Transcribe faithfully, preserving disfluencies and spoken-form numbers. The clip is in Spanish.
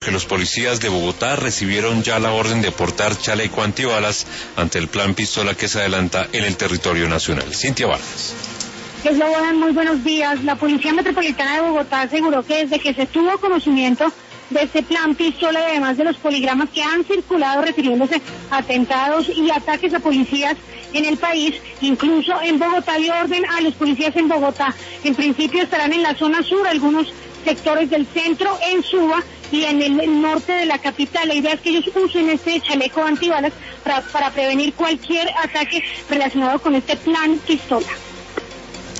Que los policías de Bogotá recibieron ya la orden de portar chaleco antibalas ante el plan Pistola que se adelanta en el territorio nacional. Cintia Vargas. Eslobodan, muy buenos días. La Policía Metropolitana de Bogotá aseguró que desde que se tuvo conocimiento de este plan Pistola y además de los poligramas que han circulado refiriéndose a atentados y ataques a policías en el país, incluso en Bogotá, dio orden a los policías en Bogotá. En principio estarán en la zona sur, algunos sectores del centro, en Suba y en el norte de la capital. La idea es que ellos usen este chaleco antibalas para, para prevenir cualquier ataque relacionado con este plan Pistola.